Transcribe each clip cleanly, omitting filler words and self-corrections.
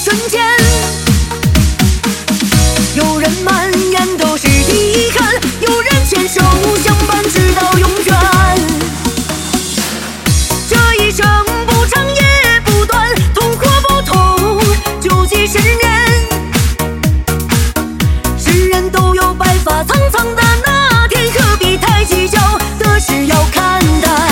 瞬间，有人满眼都是遗憾，有人牵手相伴直到永远。这一生不长也不短，痛或不痛，就几十年。世人都有白发苍苍的那天，何必太计较，得失要看淡。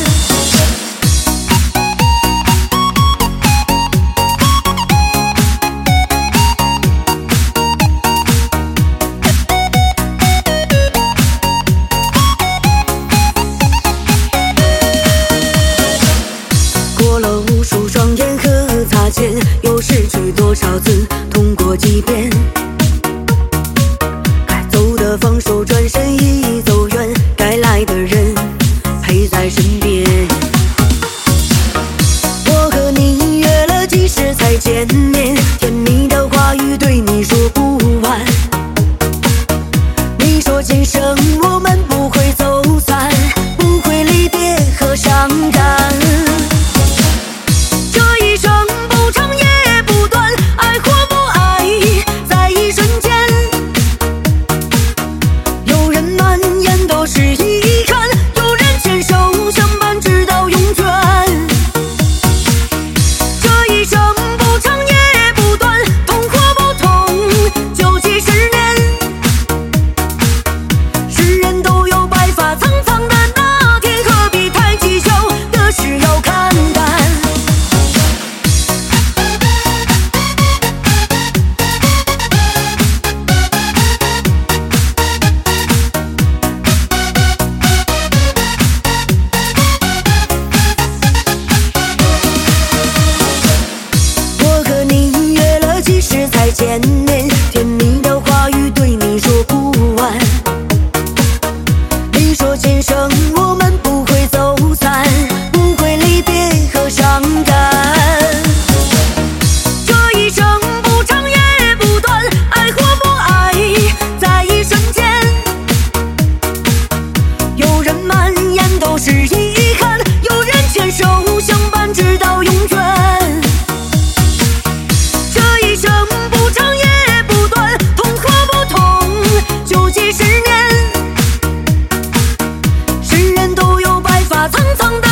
过了无数双眼和擦肩，又失去多少次，痛过几遍。该走的放手，转身已走远，该来的人陪在身边。我和你约了几时才见面，甜蜜的话语对你说不完。你说今生我们不会走散，不会离别和伤感。见面，甜蜜的话语对你说不完。你说今生我们不会走散，不会离别和伤感。这一生不长也不短，爱或不爱，在一瞬间。有人满眼都是遗憾，有人牵手相伴直到永远。苍苍